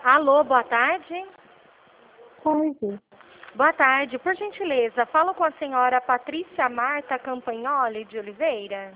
Alô, boa tarde. Tarde. Boa tarde. Por gentileza, falo com a senhora Patrícia Marta Campagnoli de Oliveira.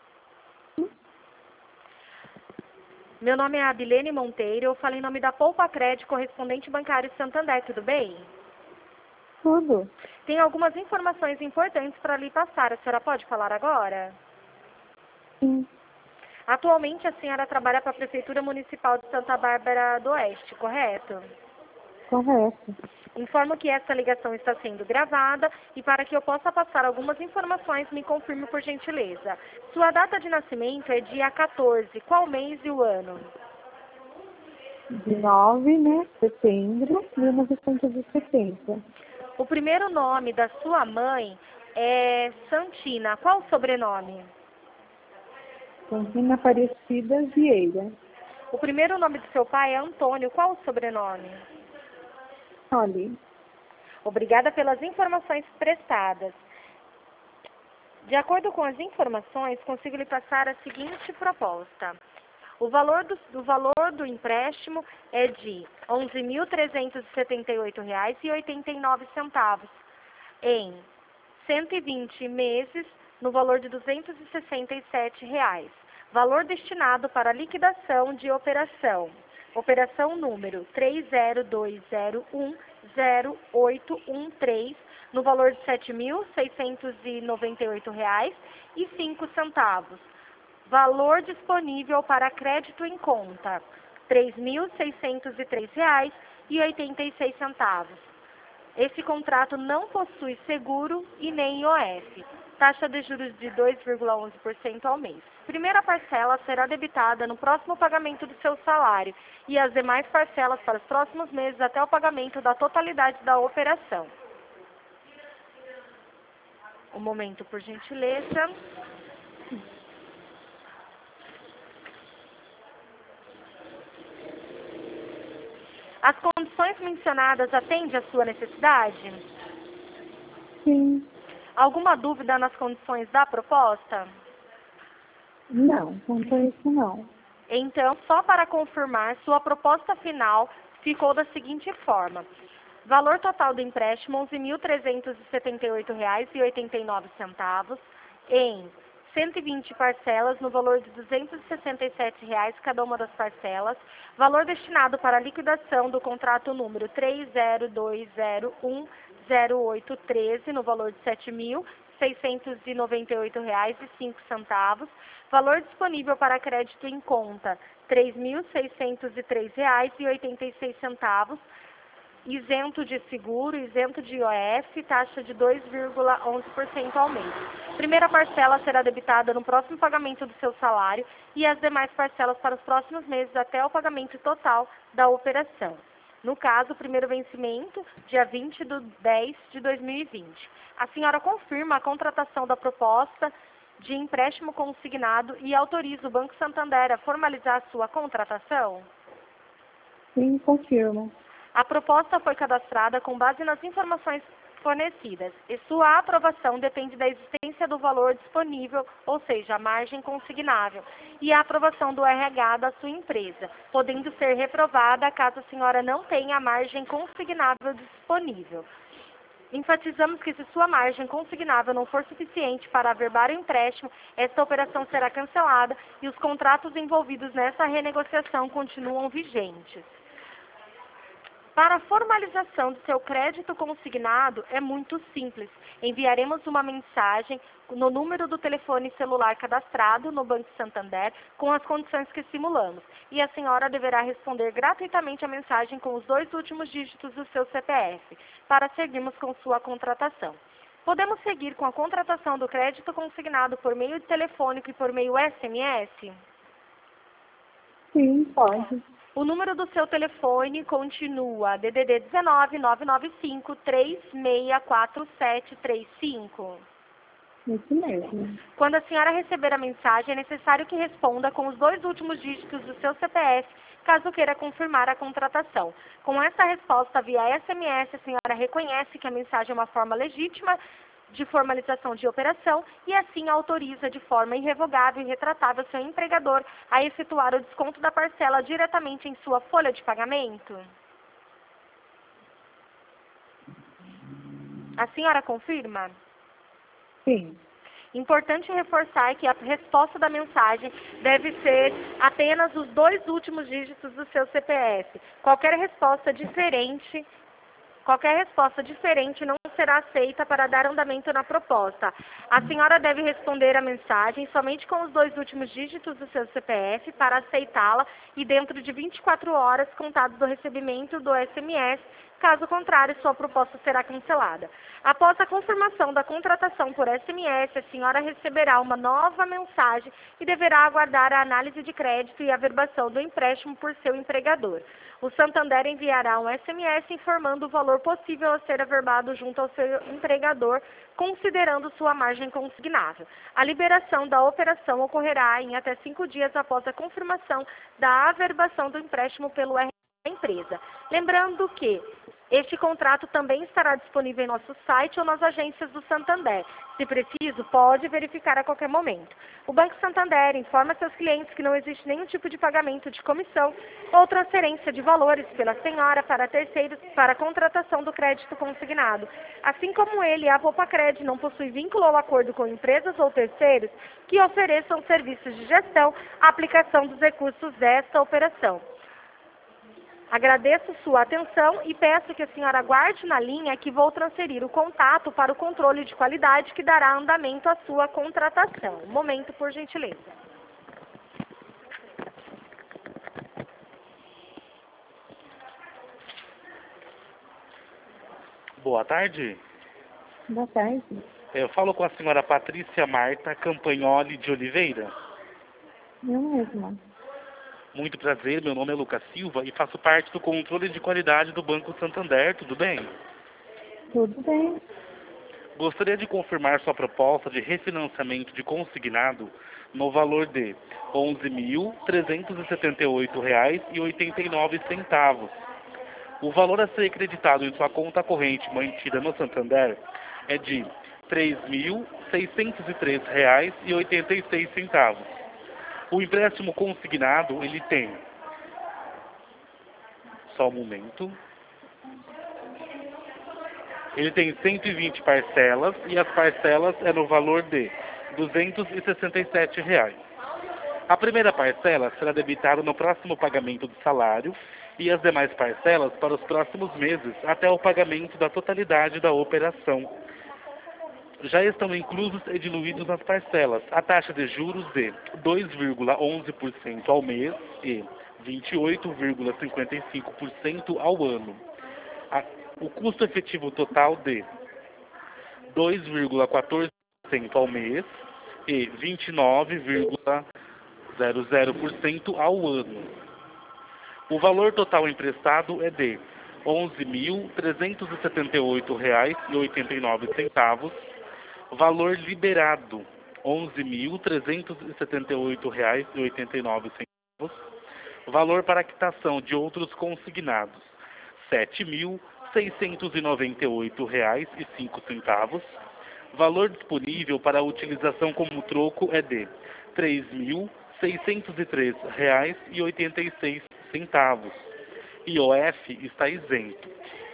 Meu nome é Abilene Monteiro, eu falo em nome da Poupa Crédito, correspondente bancário Santander, tudo bem? Tudo. Tem algumas informações importantes para lhe passar, a senhora pode falar agora? Sim. Atualmente a senhora trabalha para a Prefeitura Municipal de Santa Bárbara do Oeste, correto? Correto. Informo que esta ligação está sendo gravada e para que eu possa passar algumas informações, me confirme por gentileza. Sua data de nascimento é dia 14, qual mês e o ano? De 9, né? Setembro de 1970. O primeiro nome da sua mãe é Santina, qual o sobrenome? Campina Aparecida Vieira. O primeiro nome do seu pai é Antônio, qual o sobrenome? Olha, Obrigada pelas informações prestadas. De acordo com as informações, consigo lhe passar a seguinte proposta. O valor do empréstimo é de R$ 11.378,89 em 120 meses, no valor de R$ 267. Valor destinado para liquidação de operação. Operação número 3020108813, no valor de R$ 7.698,05. Valor disponível para crédito em conta, R$ 3.603,86. Esse contrato não possui seguro e nem IOF. Taxa de juros de 2,11% ao mês. Primeira parcela será debitada no próximo pagamento do seu salário e as demais parcelas para os próximos meses até o pagamento da totalidade da operação. Um momento, por gentileza. As condições mencionadas atendem à sua necessidade? sim. Alguma dúvida nas condições da proposta? Não, quanto a isso não. Então, só para confirmar, sua proposta final ficou da seguinte forma. Valor total do empréstimo, R$ 11.378,89 em 120 parcelas no valor de R$ 267 cada uma das parcelas. Valor destinado para a liquidação do contrato número 3020108813 no valor de R$ 7.698,05. Valor disponível para crédito em conta, R$ 3.603,86. Isento de seguro, isento de IOF, taxa de 2,11% ao mês. Primeira parcela será debitada no próximo pagamento do seu salário e as demais parcelas para os próximos meses até o pagamento total da operação. No caso, o primeiro vencimento, dia 20 de 10 de 2020. A senhora confirma a contratação da proposta de empréstimo consignado e autoriza o Banco Santander a formalizar a sua contratação? Sim, confirmo. A proposta foi cadastrada com base nas informações fornecidas e sua aprovação depende da existência do valor disponível, ou seja, a margem consignável, e a aprovação do RH da sua empresa, podendo ser reprovada caso a senhora não tenha a margem consignável disponível. Enfatizamos que se sua margem consignável não for suficiente para averbar o empréstimo, esta operação será cancelada e os contratos envolvidos nessa renegociação continuam vigentes. Para a formalização do seu crédito consignado é muito simples. Enviaremos uma mensagem no número do telefone celular cadastrado no Banco Santander com as condições que simulamos. E a senhora deverá responder gratuitamente a mensagem com os 2 últimos dígitos do seu CPF, para seguirmos com sua contratação. Podemos seguir com a contratação do crédito consignado por meio telefônico e por meio SMS? Sim, pode. O número do seu telefone continua DDD 19 995 364735. Isso mesmo. Quando a senhora receber a mensagem, é necessário que responda com os 2 últimos dígitos do seu CPF, caso queira confirmar a contratação. Com essa resposta via SMS, a senhora reconhece que a mensagem é uma forma legítima de formalização de operação e assim autoriza de forma irrevogável e retratável seu empregador a efetuar o desconto da parcela diretamente em sua folha de pagamento? A senhora confirma? Sim. Importante reforçar que a resposta da mensagem deve ser apenas os 2 últimos dígitos do seu CPF. Qualquer resposta diferente não será aceita para dar andamento na proposta. A senhora deve responder a mensagem somente com os 2 últimos dígitos do seu CPF para aceitá-la e dentro de 24 horas contados do recebimento do SMS. Caso contrário, sua proposta será cancelada. Após a confirmação da contratação por SMS, a senhora receberá uma nova mensagem e deverá aguardar a análise de crédito e a averbação do empréstimo por seu empregador. O Santander enviará um SMS informando o valor possível a ser averbado junto ao seu empregador, considerando sua margem consignável. A liberação da operação ocorrerá em até 5 dias após a confirmação da averbação do empréstimo pelo RH da empresa. Lembrando que este contrato também estará disponível em nosso site ou nas agências do Santander. Se preciso, pode verificar a qualquer momento. O Banco Santander informa seus clientes que não existe nenhum tipo de pagamento de comissão ou transferência de valores pela senhora para terceiros para a contratação do crédito consignado. Assim como ele, a Popacred não possui vínculo ou acordo com empresas ou terceiros que ofereçam serviços de gestão, aplicação dos recursos desta operação. Agradeço sua atenção e peço que a senhora aguarde na linha que vou transferir o contato para o controle de qualidade que dará andamento à sua contratação. Um momento, por gentileza. Boa tarde. Boa tarde. Eu falo com a senhora Patrícia Marta Campagnoli de Oliveira. Eu mesma. Muito prazer, meu nome é Lucas Silva e faço parte do controle de qualidade do Banco Santander, tudo bem? Tudo bem. Gostaria de confirmar sua proposta de refinanciamento de consignado no valor de R$ 11.378,89. O valor a ser acreditado em sua conta corrente mantida no Santander é de R$ 3.603,86. O empréstimo consignado, ele tem, só um momento, ele tem 120 parcelas e as parcelas é no valor de R$ 267. A primeira parcela será debitada no próximo pagamento do salário e as demais parcelas para os próximos meses até o pagamento da totalidade da operação. Já estão inclusos e diluídos nas parcelas a taxa de juros de 2,11% ao mês e 28,55% ao ano. O custo efetivo total de 2,14% ao mês e 29,00% ao ano. O valor total emprestado é de R$ 11.378,89. Valor liberado, R$ 11.378,89. Valor para quitação de outros consignados, R$ 7.698,05. Valor disponível para utilização como troco é de R$ 3.603,86. IOF está isento.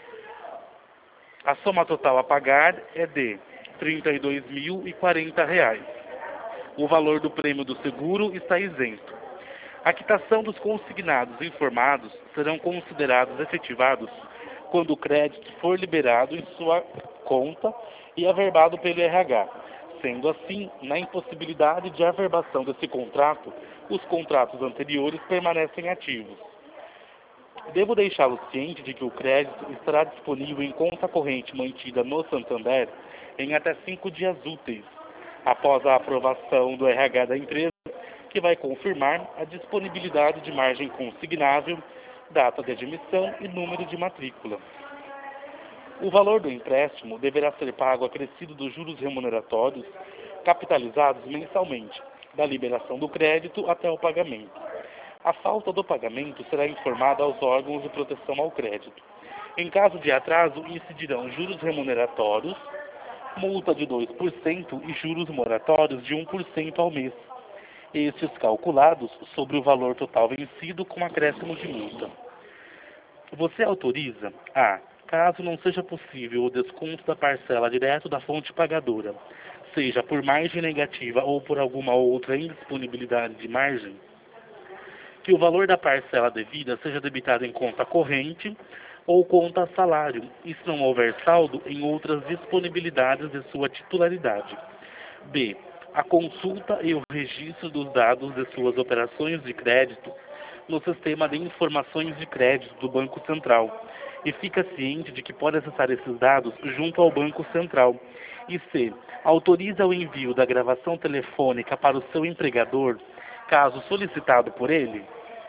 A soma total a pagar é de R$ 32.040. O valor do prêmio do seguro está isento. A quitação dos consignados informados serão considerados efetivados quando o crédito for liberado em sua conta e averbado pelo RH. Sendo assim, na impossibilidade de averbação desse contrato, os contratos anteriores permanecem ativos. Devo deixá-lo ciente de que o crédito estará disponível em conta corrente mantida no Santander em até 5 dias úteis, após a aprovação do RH da empresa, que vai confirmar a disponibilidade de margem consignável, data de admissão e número de matrícula. O valor do empréstimo deverá ser pago acrescido dos juros remuneratórios capitalizados mensalmente, da liberação do crédito até o pagamento. A falta do pagamento será informada aos órgãos de proteção ao crédito. Em caso de atraso, incidirão juros remuneratórios, multa de 2% e juros moratórios de 1% ao mês. Estes calculados sobre o valor total vencido com acréscimo de multa. Você autoriza a, caso não seja possível o desconto da parcela direto da fonte pagadora, seja por margem negativa ou por alguma outra indisponibilidade de margem, que o valor da parcela devida seja debitado em conta corrente ou conta salário, e se não houver saldo, em outras disponibilidades de sua titularidade. B. A consulta e o registro dos dados de suas operações de crédito no sistema de informações de crédito do Banco Central, e fica ciente de que pode acessar esses dados junto ao Banco Central. E C. Autoriza o envio da gravação telefônica para o seu empregador, caso solicitado por ele.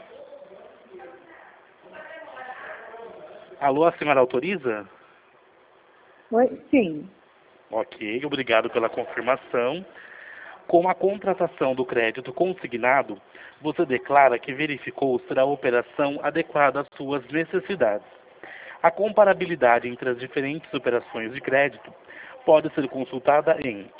Alô, a senhora autoriza? Oi? Sim. Ok, obrigado pela confirmação. Com a contratação do crédito consignado, você declara que verificou se a operação adequada às suas necessidades. A comparabilidade entre as diferentes operações de crédito pode ser consultada em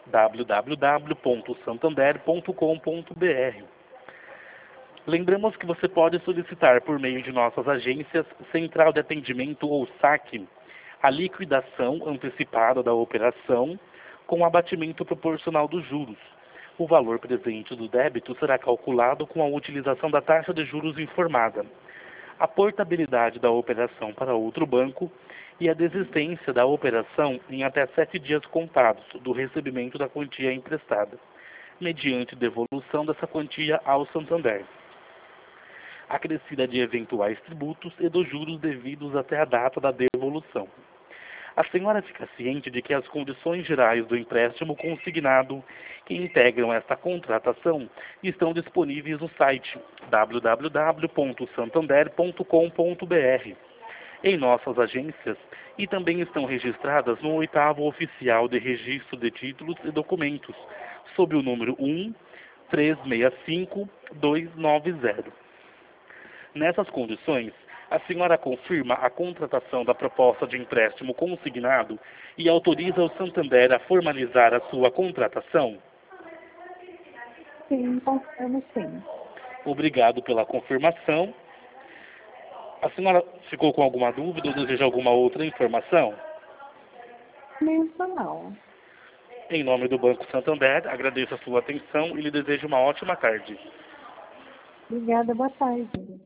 www.santander.com.br. Lembramos que você pode solicitar por meio de nossas agências, Central de Atendimento ou SAC, a liquidação antecipada da operação com abatimento proporcional dos juros. O valor presente do débito será calculado com a utilização da taxa de juros informada, a portabilidade da operação para outro banco e a desistência da operação em até 7 dias contados do recebimento da quantia emprestada, mediante devolução dessa quantia ao Santander, acrescida de eventuais tributos e dos juros devidos até a data da devolução. A senhora fica ciente de que as condições gerais do empréstimo consignado que integram esta contratação estão disponíveis no site www.santander.com.br, em nossas agências, e também estão registradas no 8º Oficial de Registro de Títulos e Documentos, sob o número 1365290. Nessas condições, a senhora confirma a contratação da proposta de empréstimo consignado e autoriza o Santander a formalizar a sua contratação? Sim, confirmo sim. Obrigado pela confirmação. A senhora ficou com alguma dúvida ou deseja alguma outra informação? Isso não. Em nome do Banco Santander, agradeço a sua atenção e lhe desejo uma ótima tarde. Obrigada, boa tarde.